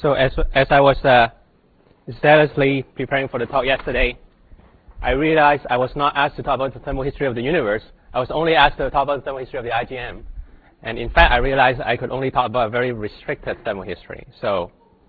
So as I was zealously preparing for the talk yesterday, I realized I was not asked to talk about the thermal history of the universe. I was only asked to talk about the thermal history of the IGM. And in fact, I realized I could only talk about a very restricted thermal history. So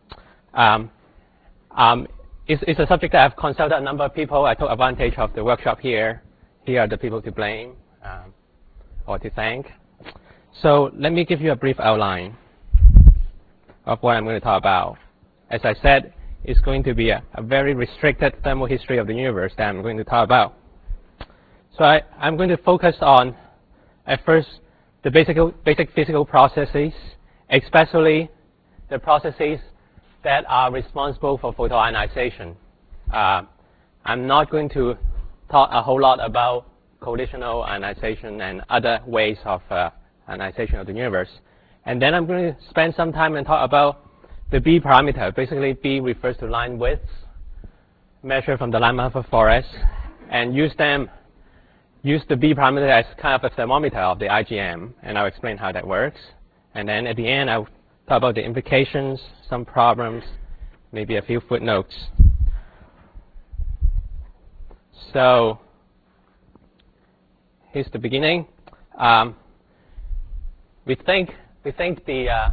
it's a subject that I've consulted a number of people. I took advantage of the workshop here. Here are the people to blame or to thank. So let me give you a brief outline of what I'm going to talk about. As I said, it's going to be a very restricted thermal history of the universe that I'm going to talk about. So I'm going to focus on, at first, the basic physical processes, especially the processes that are responsible for photoionization. I'm not going to talk a whole lot about collisional ionization and other ways of ionization of the universe. And then I'm going to spend some time and talk about the B parameter. Basically, B refers to line widths measured from the Lyman-Hafford forest, and use the B parameter as kind of a thermometer of the IGM, and I'll explain how that works. And then at the end, I'll talk about the implications, some problems, maybe a few footnotes. So here's the beginning. We think the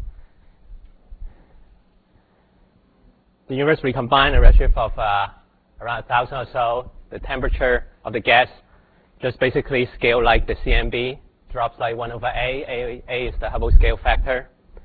universe will combine a redshift of around 1,000 or so. The temperature of the gas just basically scale like the CMB, drops like 1 over A. A is the Hubble scale factor.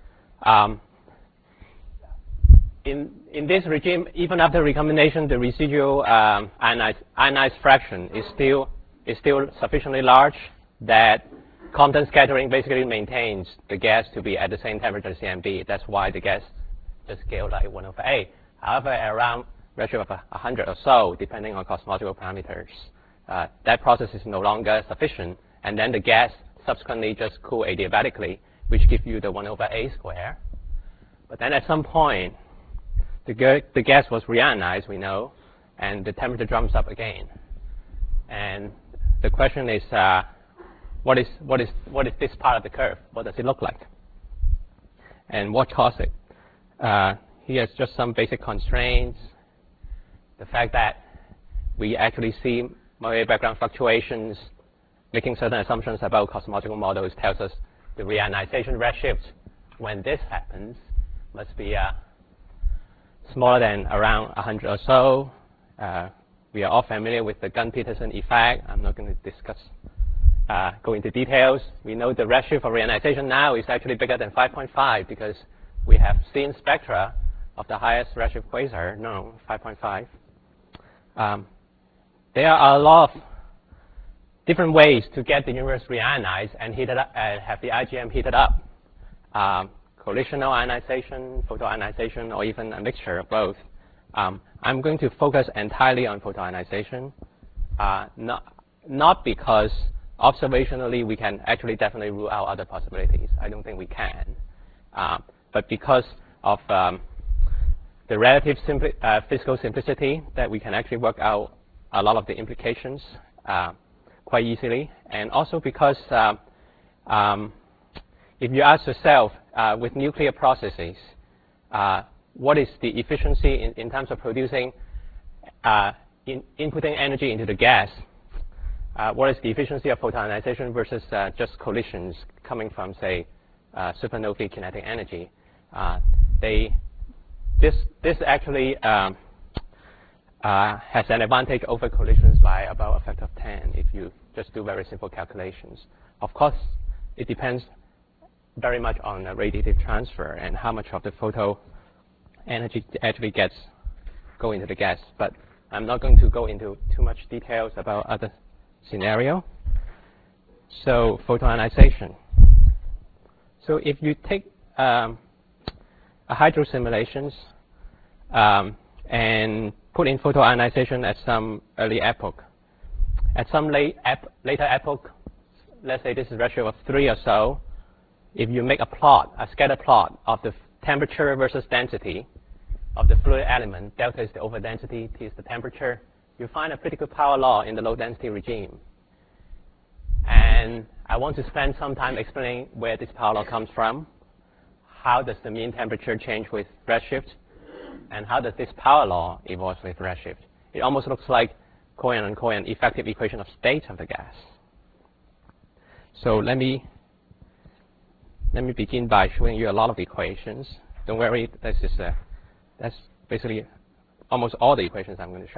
In this regime, even after recombination, the residual ionized fraction is still sufficiently large that Compton scattering basically maintains the gas to be at the same temperature as CMB. That's why the gas just scale like 1 over A. However, at around redshift of 100 or so, depending on cosmological parameters, that process is no longer sufficient, and then the gas subsequently just cool adiabatically, which gives you the 1 over A square. But then at some point, the gas was reionized, we know, and the temperature jumps up again. And the question is, what is this part of the curve? What does it look like? And what caused it? Here's just some basic constraints. The fact that we actually see Moirier background fluctuations, making certain assumptions about cosmological models tells us the reionization redshift when this happens must be smaller than around 100 or so. We are all familiar with the Gunn-Peterson effect. I'm not going to go into details. We know the redshift of reionization now is actually bigger than 5.5 because we have seen spectra of the highest redshift quasar, 5.5. There are a lot of different ways to get the universe reionized and heated up, and have the IGM heated up. Collisional ionization, photoionization, or even a mixture of both. I'm going to focus entirely on photoionization, not because observationally we can actually definitely rule out other possibilities. I don't think we can. But because of the relative physical simplicity that we can actually work out a lot of the implications quite easily, and also because if you ask yourself with nuclear processes, what is the efficiency in terms of producing, inputting energy into the gas? What is the efficiency of photoionization versus just collisions coming from, say, supernovae kinetic energy? This actually has an advantage over collisions by about a factor of 10 if you just do very simple calculations. Of course, it depends very much on the radiative transfer and how much of the photo energy actually go into the gas. But I'm not going to go into too much details about other scenario. So photoionization. So if you take a hydro simulations and put in photoionization at some early epoch, at some later epoch, let's say this is a ratio of 3 or so, if you make a scatter plot of the temperature versus density of the fluid element, delta is the overdensity, T is the temperature, you find a pretty good power law in the low density regime. And I want to spend some time explaining where this power law comes from, how does the mean temperature change with redshift, and how does this power law evolve with redshift. It almost looks like Cohen effective equation of state of the gas. So let me begin by showing you a lot of equations. Don't worry, that's basically almost all the equations I'm going to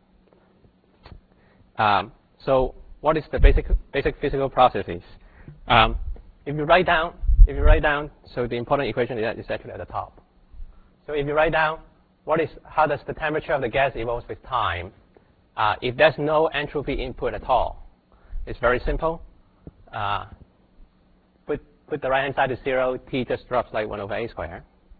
show. So what is the basic physical processes? If you write down, so the important equation is actually at the top. So if you write down how does the temperature of the gas evolve with time, if there's no entropy input at all, it's very simple. Put the right-hand side to 0, T just drops like 1 over A squared.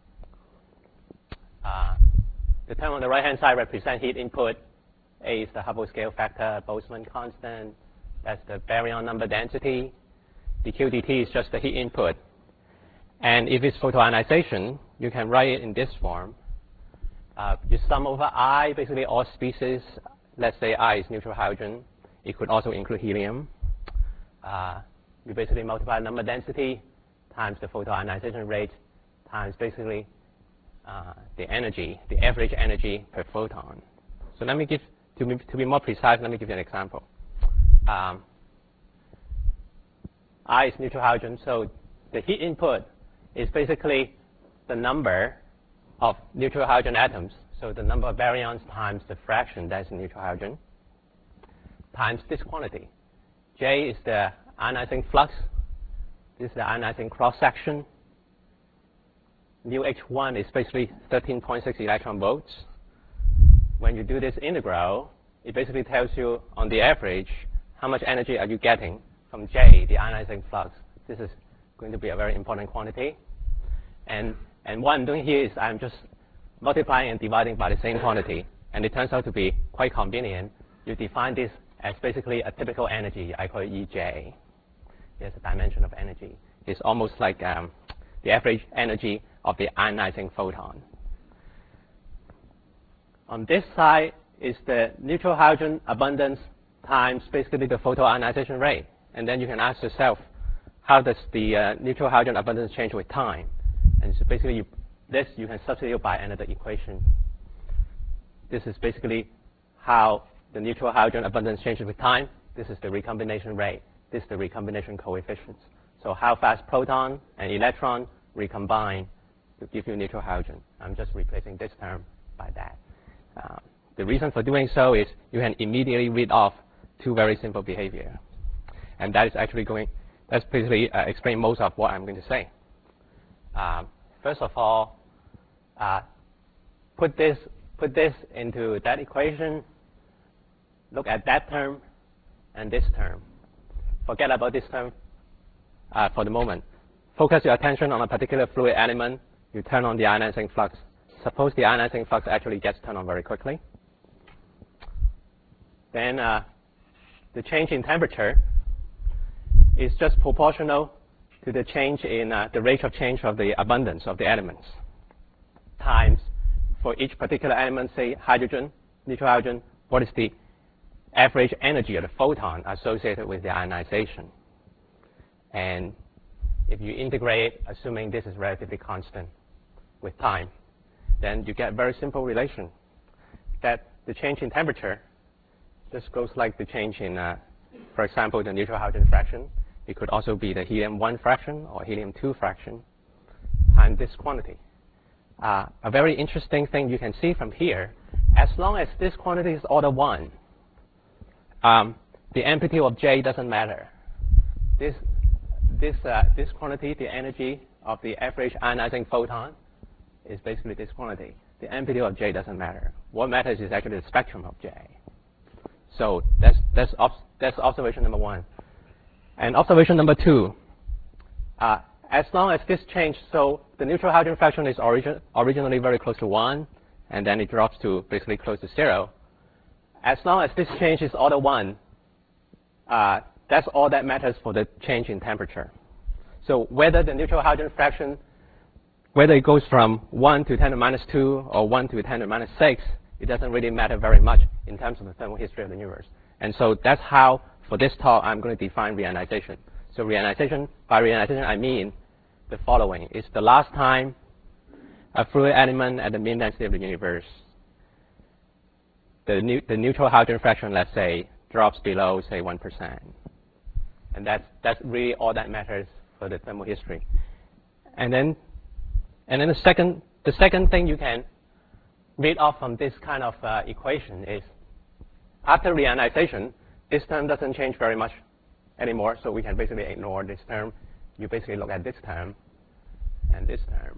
The term on the right-hand side represents heat input. A is the Hubble scale factor, Boltzmann constant. That's the baryon number density. dq dt is just the heat input. And if it's photoionization, you can write it in this form. You sum over I, basically all species. Let's say I is neutral hydrogen. It could also include helium. You basically multiply number density times the photoionization rate times basically the energy, the average energy per photon. So let me give, to be more precise, let me give you an example. I is neutral hydrogen, so the heat input is basically the number of neutral hydrogen atoms, so the number of baryons times the fraction that's in neutral hydrogen, times this quantity. J is the ionizing flux. This is the ionizing cross-section. Mu H1 is basically 13.6 electron volts. When you do this integral, it basically tells you, on the average, how much energy are you getting from J, the ionizing flux. This is going to be a very important quantity. And what I'm doing here is I'm just multiplying and dividing by the same quantity. And it turns out to be quite convenient. You define this as basically a typical energy. I call it EJ. Here's the dimension of energy. It's almost like the average energy of the ionizing photon. On this side is the neutral hydrogen abundance times basically the photoionization rate. And then you can ask yourself, how does the neutral hydrogen abundance change with time? And so basically, you can substitute by another equation. This is basically how the neutral hydrogen abundance changes with time. This is the recombination rate. This is the recombination coefficients. So how fast proton and electron recombine to give you neutral hydrogen. I'm just replacing this term by that. The reason for doing so is you can immediately read off two very simple behavior. And that is actually that's basically explain most of what I'm going to say. First of all, put this into that equation. Look at that term and this term. Forget about this term for the moment. Focus your attention on a particular fluid element. You turn on the ionizing flux. Suppose the ionizing flux actually gets turned on very quickly. Then the change in temperature is just proportional to the change in the rate of change of the abundance of the elements times for each particular element, say hydrogen, neutral hydrogen, what is the average energy of the photon associated with the ionization. And if you integrate, assuming this is relatively constant with time, then you get a very simple relation that the change in temperature just goes like the change in, for example, the neutral hydrogen fraction. It could also be the helium-1 fraction or helium-2 fraction times this quantity. A very interesting thing you can see from here, as long as this quantity is order 1, the amplitude of J doesn't matter. This quantity, the energy of the average ionizing photon, is basically this quantity. The amplitude of J doesn't matter. What matters is actually the spectrum of J. So that's observation number 1. And observation number 2, as long as this change, so the neutral hydrogen fraction is originally very close to 1, and then it drops to basically close to 0. As long as this change is order 1, that's all that matters for the change in temperature. So whether the neutral hydrogen fraction, whether it goes from 1 to 10 to the minus 2 or 1 to 10 to the minus 6, it doesn't really matter very much in terms of the thermal history of the universe. And so that's how, for this talk, I'm going to define reionization. So reionization, by reionization, I mean the following. It's the last time a fluid element at the mean density of the universe, the neutral hydrogen fraction, let's say, drops below, say, 1%. And that's really all that matters for the thermal history. And then the second thing you can read off from this kind of equation is, after reionization, this term doesn't change very much anymore, so we can basically ignore this term. You basically look at this term and this term.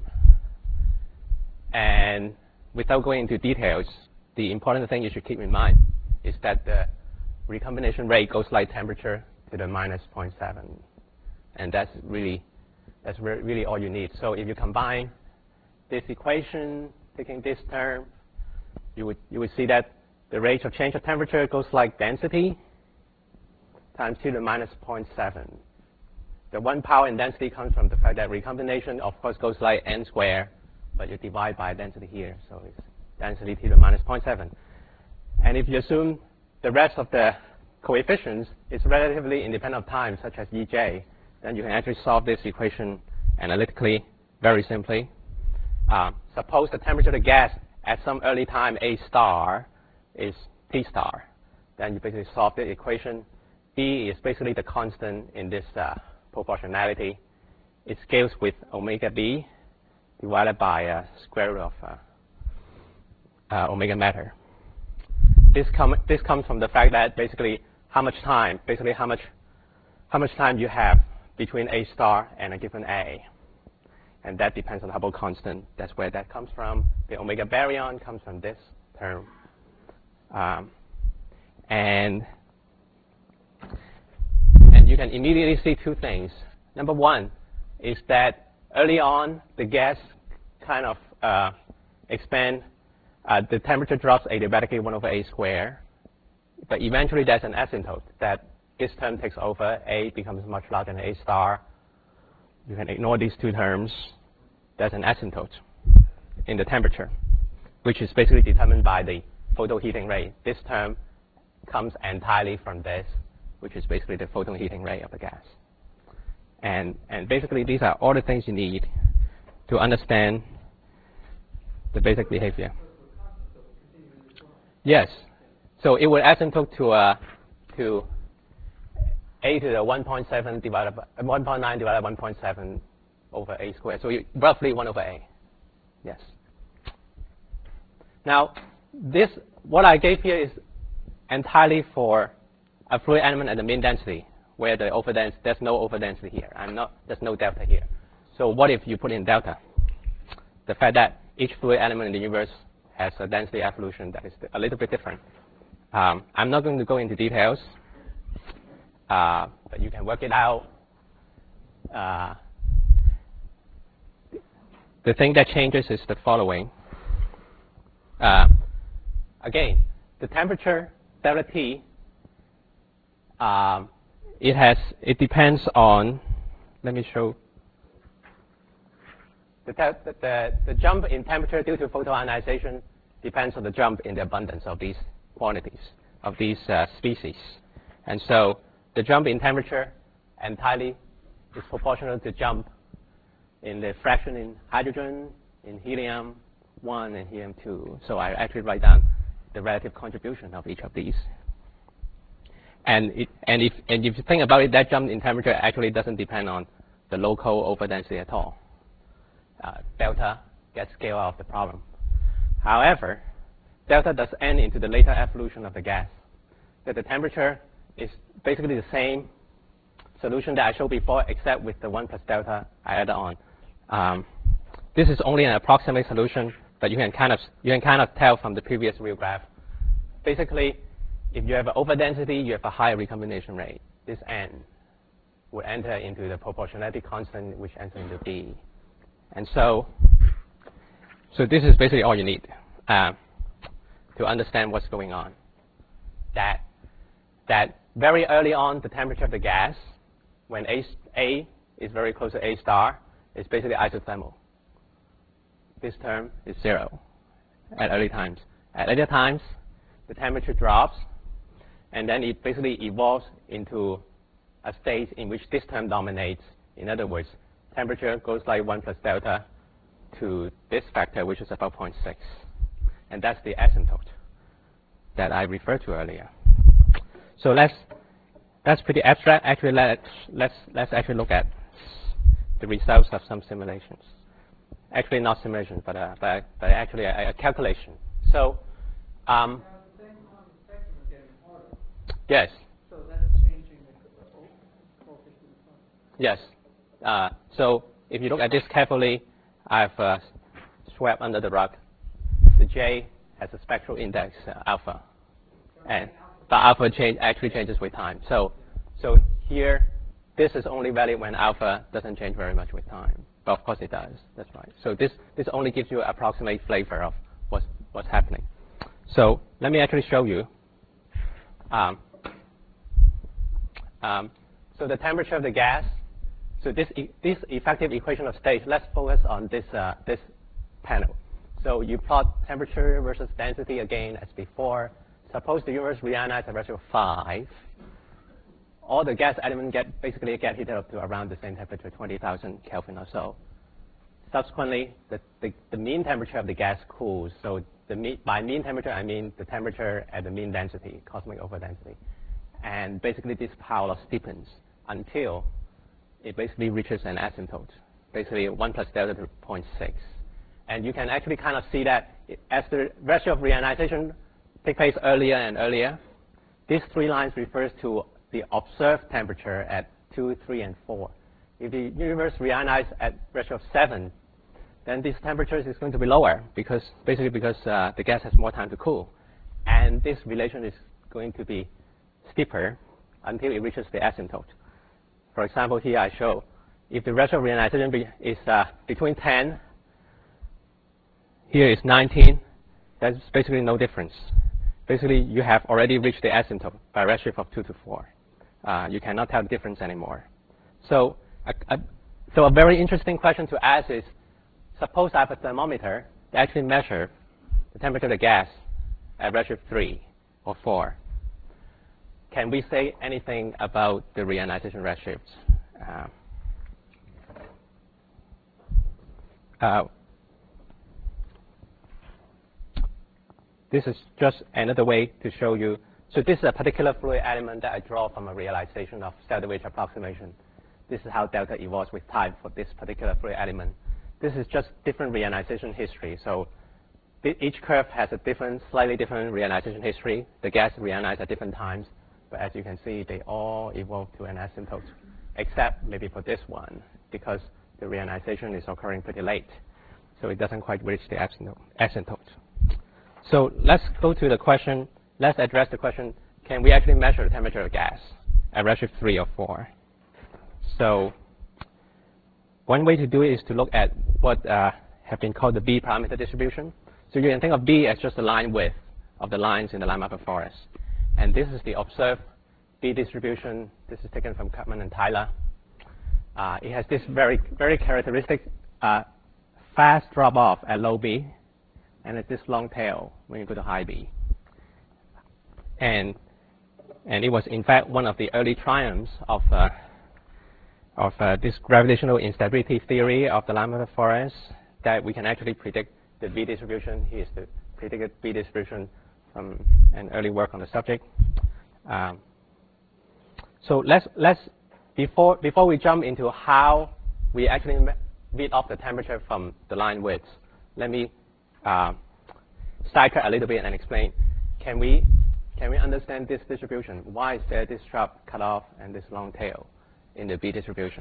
And without going into details, the important thing you should keep in mind is that the recombination rate goes like temperature to the minus 0.7. And that's really all you need. So if you combine this equation, taking this term, you would see that the rate of change of temperature goes like density times 2 to the minus 0.7. The 1 power in density comes from the fact that recombination, of course, goes like n squared, but you divide by density here, so it's density 2 to the minus 0.7. And if you assume the rest of the coefficients is relatively independent of time, such as Ej, then you can actually solve this equation analytically very simply. Suppose the temperature of the gas at some early time A star is T star. Then you basically solve the equation. B is basically the constant in this proportionality. It scales with omega B divided by square root of omega matter. This comes from the fact that basically how much time you have between A star and a given A. And that depends on the Hubble constant. That's where that comes from. The omega baryon comes from this term. And you can immediately see two things. Number one is that early on, the gas kind of expand. The temperature drops adiabatically 1 over A squared. But eventually, there's an asymptote that this term takes over. A becomes much larger than A star. You can ignore these two terms. There's an asymptote in the temperature, which is basically determined by the photon heating rate. This term comes entirely from this, which is basically the photon heating rate of the gas. And basically, these are all the things you need to understand the basic behavior. Yes. So it would asymptote to A to the 1.7 divided by 1.9 divided by 1.7 over A squared. So roughly 1 over A. Yes. Now, what I gave here is entirely for a fluid element at the mean density, where there's no overdensity here. There's no delta here. So what if you put in delta? The fact that each fluid element in the universe has a density evolution that is a little bit different. I'm not going to go into details, but you can work it out. The thing that changes is the following. Again, the temperature delta T, it depends on, let me show. The jump in temperature due to photoionization depends on the jump in the abundance of these quantities, of these species. And so the jump in temperature entirely is proportional to jump in the fraction in hydrogen, in helium-1 and helium-2. So I actually write down the relative contribution of each of these. And if you think about it, that jump in temperature actually doesn't depend on the local overdensity at all. Delta gets scaled out of the problem. However, delta does end into the later evolution of the gas. That the temperature is basically the same solution that I showed before, except with the 1 plus delta I added on. This is only an approximate solution, but you can kind of tell from the previous real graph. Basically, if you have an overdensity, you have a higher recombination rate. This n will enter into the proportionality constant, which enters into B. And so this is basically all you need to understand what's going on. That very early on, the temperature of the gas, when A is very close to A star, is basically isothermal. This term is 0 at early times. At later times, the temperature drops, and then it basically evolves into a state in which this term dominates. In other words, temperature goes like 1 plus delta to this factor, which is about 0.6. And that's the asymptote that I referred to earlier. So that's pretty abstract. Actually, let's actually look at the results of some simulations. Actually, not simulation, but actually a calculation. So, yes. So that's changing the coefficient. Yes. So if you look at this carefully, I've swept under the rug. The J has a spectral index alpha, but alpha actually changes with time. So here, this is only valid when alpha doesn't change very much with time. But of course it does. That's right. So this only gives you an approximate flavor of what's happening. So let me actually show you. So the temperature of the gas. So this effective equation of state. Let's focus on this panel. So you plot temperature versus density again as before. Suppose the universe reionized at a ratio of 5. All the gas elements basically get heated up to around the same temperature, 20,000 Kelvin or so. Subsequently, the mean temperature of the gas cools. So by mean temperature, I mean the temperature at the mean density, cosmic overdensity. And basically, this power law steepens until it basically reaches an asymptote, basically 1 plus delta to 0.6. And you can actually kind of see that as the ratio of reionization takes place earlier and earlier, these 3 lines refers to the observed temperature at 2, 3, and 4. If the universe reionized at ratio of 7, then this temperature is going to be lower because the gas has more time to cool. And this relation is going to be steeper until it reaches the asymptote. For example, here I show if the ratio of reionization is between 10, here is 19, that's basically no difference. Basically, you have already reached the asymptote by redshift of 2 to 4. You cannot tell the difference anymore. So a very interesting question to ask is, suppose I have a thermometer that actually measures the temperature of the gas at redshift 3 or 4. Can we say anything about the reionization redshifts? This is just another way to show you. So this is a particular fluid element that I draw from a realization of Stelzner approximation. This is how delta evolves with time for this particular fluid element. This is just different reionization history. So each curve has a slightly different reionization history. The gas reionized at different times. But as you can see, they all evolve to an asymptote, except maybe for this one, because the reionization is occurring pretty late. So it doesn't quite reach the asymptote. So let's go to the question. Let's address the question, can we actually measure the temperature of gas at redshift 3 or 4? So one way to do it is to look at what have been called the B parameter distribution. So you can think of B as just the line width of the lines in the Limapper forest. And this is the observed B distribution. This is taken from Cutman and Tyler. It has this very, very characteristic fast drop-off at low B, and it's this long tail when you go to high B. And it was, in fact, one of the early triumphs of this gravitational instability theory of the Limapper forest, that we can actually predict the B distribution. Here's the predicted B distribution from an early work on the subject. So before we jump into how we actually read off the temperature from the line widths, let me sidetrack a little bit and explain. Can we understand this distribution? Why is there this sharp cutoff and this long tail in the B distribution?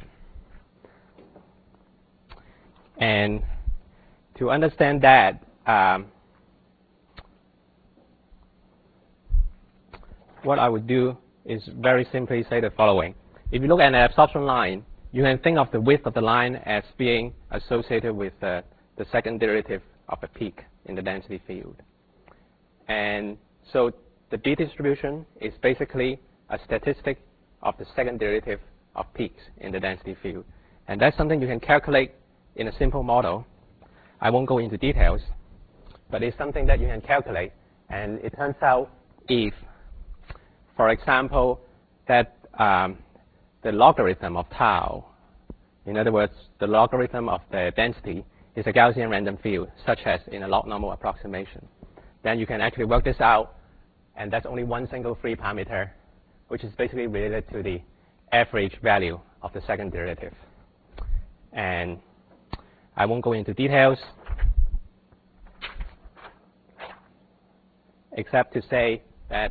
And to understand that, what I would do is very simply say the following. If you look at an absorption line, you can think of the width of the line as being associated with the second derivative of a peak in the density field. And so the B distribution is basically a statistic of the second derivative of peaks in the density field. And that's something you can calculate in a simple model. I won't go into details, but it's something that you can calculate. And it turns out if, for example, that the logarithm of tau In other words, the logarithm of the density is a Gaussian random field, such as in a log normal approximation. Then you can actually work this out, and that's only one single free parameter, which is basically related to the average value of the second derivative. And I won't go into details, except to say that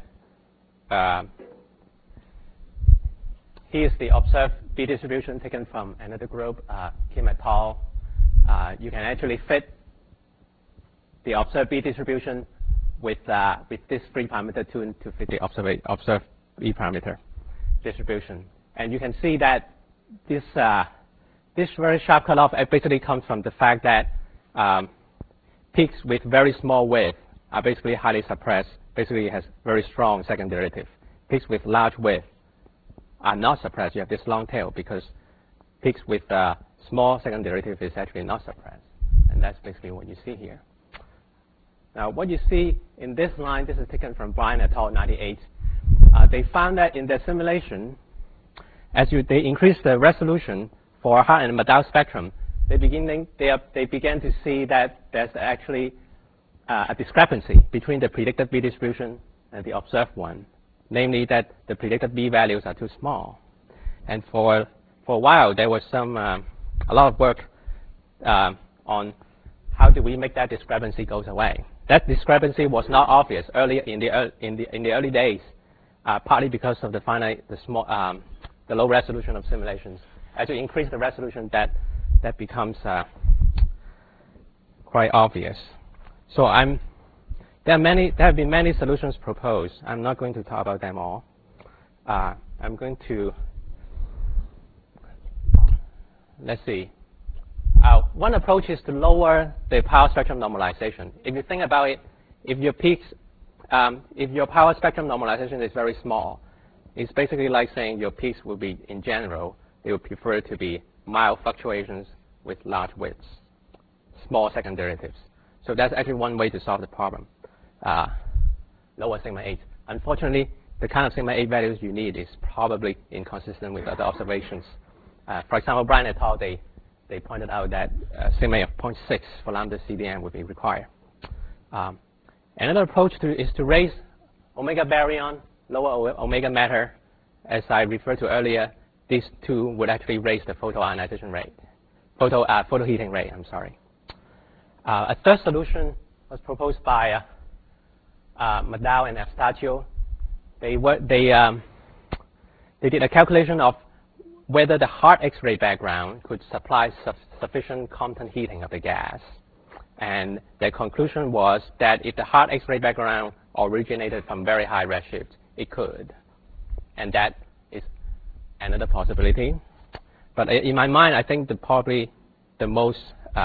here's the observed B distribution taken from another group, Kim et al. You can actually fit the observed B distribution with this free parameter tune to fit the observed B parameter distribution. And you can see that this very sharp cutoff basically comes from the fact that peaks with very small width are basically highly suppressed, basically has very strong second derivative. Peaks with large width are not suppressed. You have this long tail because peaks with small second derivative is actually not suppressed. And that's basically what you see here. Now, what you see in this line, this is taken from Bryan et al. 98. They found that in their simulation, as they increase the resolution for Hart and Maddow spectrum, they began to see that there's actually a discrepancy between the predicted B distribution and the observed one, namely that the predicted B values are too small. And for a while, there was a lot of work on how do we make that discrepancy goes away. That discrepancy was not obvious early in the early days, partly because of the low resolution of simulations. As you increase the resolution, that becomes quite obvious. So there have been many solutions proposed. I'm not going to talk about them all. I'm going to, let's see. One approach is to lower the power spectrum normalization. If you think about it, if your power spectrum normalization is very small, it's basically like saying your peaks will be, in general, they would prefer to be mild fluctuations with large widths, small second derivatives. So that's actually one way to solve the problem, lower sigma 8. Unfortunately, the kind of sigma 8 values you need is probably inconsistent with other observations. For example, Bryan et al., they pointed out that sigma of 0.6 for lambda CDM would be required. Another approach is to raise omega baryon, lower omega matter. As I referred to earlier, these two would actually raise the photoionization rate, photoheating rate, I'm sorry. A third solution was proposed by Maddow and Evstatiou. They did a calculation of whether the Hart X-ray background could supply sufficient Compton heating of the gas. And their conclusion was that if the Hart X-ray background originated from very high redshift, it could. And that is another possibility. But in my mind, I think probably the most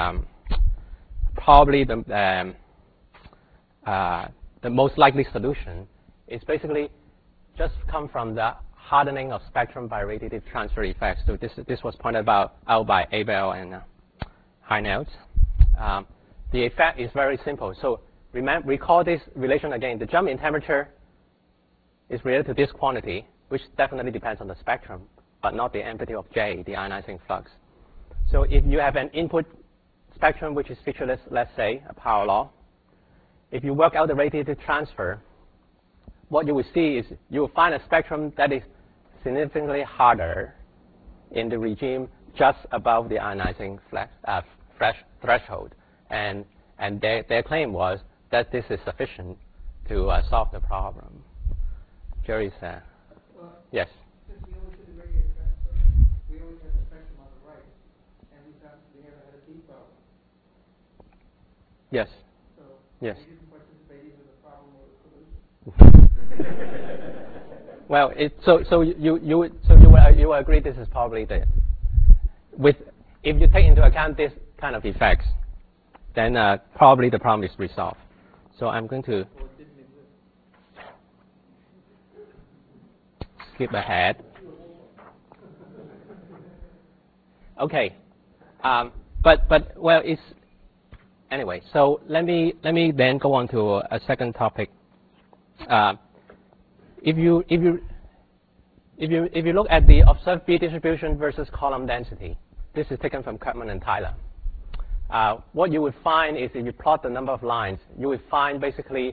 likely solution is basically just come from the hardening of spectrum by radiative transfer effects. So this was pointed out by Abel and Heinelt. The effect is very simple. So recall this relation again. The jump in temperature is related to this quantity, which definitely depends on the spectrum, but not the amplitude of J, the ionizing flux. So if you have an input spectrum which is featureless, let's say, a power law, if you work out the radiative transfer, what you will see is you will find a spectrum that is significantly harder in the regime just above the ionizing threshold. And their claim was that this is sufficient to solve the problem. Jerry said, yes? Since we always did the radiative transfer, we always had the spectrum on the right, and we never had a D problem. Yes. So yes. we didn't participate either the problem or the solution. Well, you will agree this is probably if you take into account this kind of effects, then probably the problem is resolved. So I'm going to skip ahead. Okay, but well, it's anyway. So let me then go on to a second topic. If you look at the observed B distribution versus column density, This is taken from Kertman and Tyler. What you would find is if you plot the number of lines, you would find basically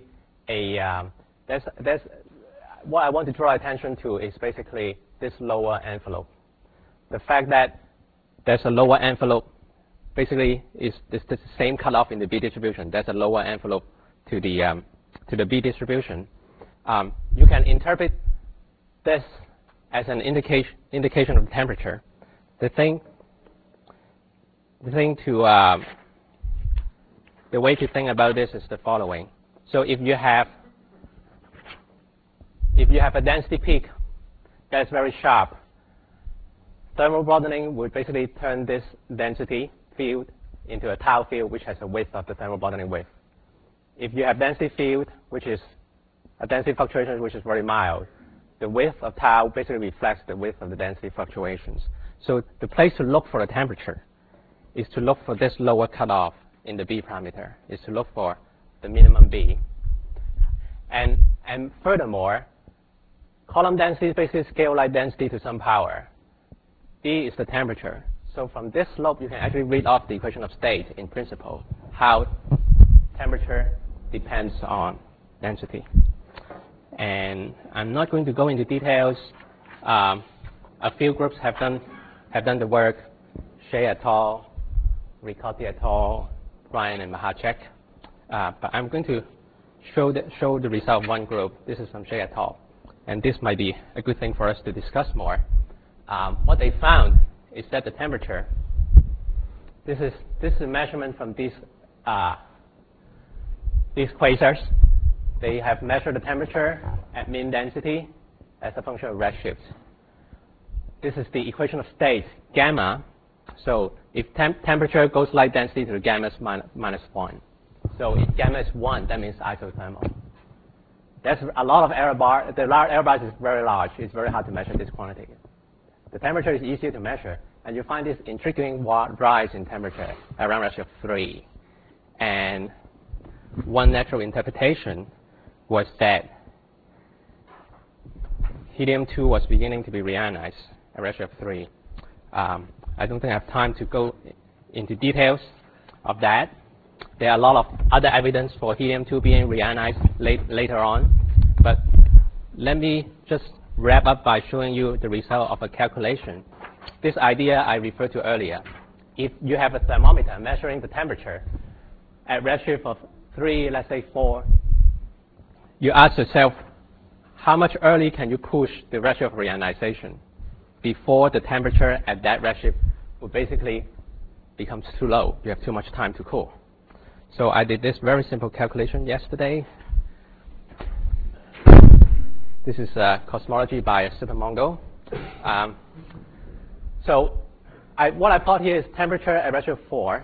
what I want to draw attention to is basically this lower envelope. The fact that there's a lower envelope basically is the same cutoff in the B distribution. There's a lower envelope to the B distribution. You can interpret this as an indication of temperature. The way to think about this is the following. So if you have a density peak that's very sharp, thermal broadening would basically turn this density field into a tau field, which has a width of the thermal broadening width. If you have density field, which is a density fluctuation which is very mild, the width of tau basically reflects the width of the density fluctuations. So the place to look for the temperature is to look for this lower cutoff in the B parameter, is to look for the minimum B. And furthermore, column density is basically scale like density to some power. B is the temperature. So from this slope, you can actually read off the equation of state in principle, how temperature depends on density. And I'm not going to go into details. A few groups have done the work. Shea et al., Ricotti et al., Ryan and Mahacek. But I'm going to show the result of one group. This is from Shea et al. And this might be a good thing for us to discuss more. What they found is that the temperature, this is a measurement from these quasars. They have measured the temperature at mean density as a function of redshift. This is the equation of state, gamma. So if temperature goes like density to the gamma is minus 1. So if gamma is 1, that means isothermal. There's a lot of error bar. The error bar is very large. It's very hard to measure this quantity. The temperature is easier to measure, and you find this intriguing rise in temperature around ratio of 3. And one natural interpretation was that helium-2 was beginning to be reionized at ratio of 3. I don't think I have time to go into details of that. There are a lot of other evidence for helium-2 being reionized later on. But let me just wrap up by showing you the result of a calculation. This idea I referred to earlier. If you have a thermometer measuring the temperature at redshift of 3, let's say 4, you ask yourself, how much early can you push the redshift of reionization before the temperature at that redshift will basically becomes too low? You have too much time to cool. So I did this very simple calculation yesterday. This is cosmology by Super-Mongol. So what I plot here is temperature at redshift 4.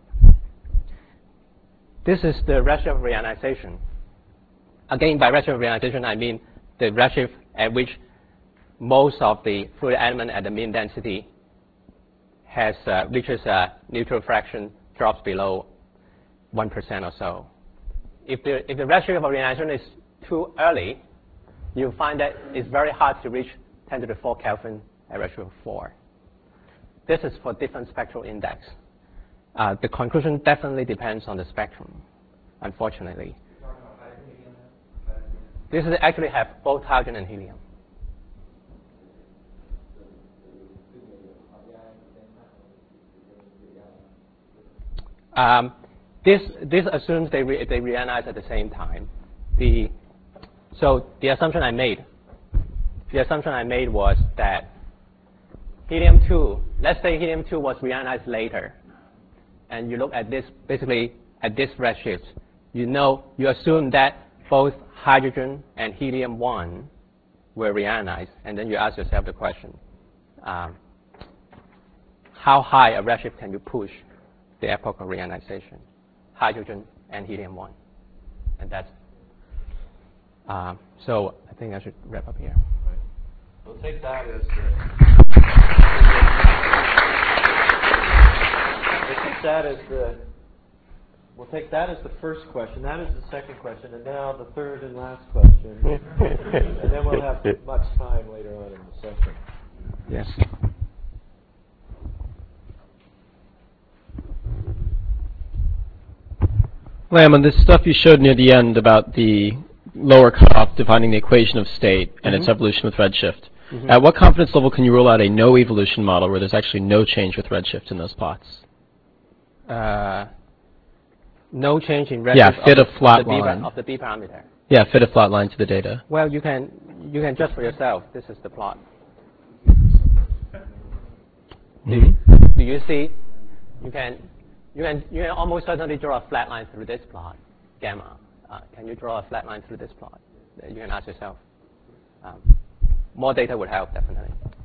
This is the redshift of reionization. Again, by redshift of reionization, I mean the redshift at which most of the fluid element at the mean density reaches a neutral fraction, drops below 1% or so. If the redshift of reionization is too early, you find that it's very hard to reach 10 to the 4 Kelvin at redshift of 4. This is for different spectral index. The conclusion definitely depends on the spectrum, unfortunately. This is actually have both hydrogen and helium. This assumes they reionize at the same time. So the assumption I made was that helium-2, let's say helium-2 was reionized later, and you look at this, basically at this redshift, you assume that both hydrogen and helium-1 were reionized, and then you ask yourself the question, how high a redshift can you push the epoch of reionization? Hydrogen and helium-1. And that's, so I think I should wrap up here. Right. We'll take that as we'll take that as the first question. That is the second question, and now the third and last question. And then we'll have much time later on in the session. Yes. Lam, on this stuff you showed near the end about the lower cutoff defining the equation of state and its evolution with redshift, at what confidence level can you rule out a no evolution model where there's actually no change with redshift in those plots? No change in redshift Yeah, fit a flat line. of the B parameter. Yeah, fit a flat line to the data. Well, you can judge for yourself. This is the plot. Do you see? You can almost certainly draw a flat line through this plot, gamma. Can you draw a flat line through this plot? You can ask yourself. More data would help, definitely.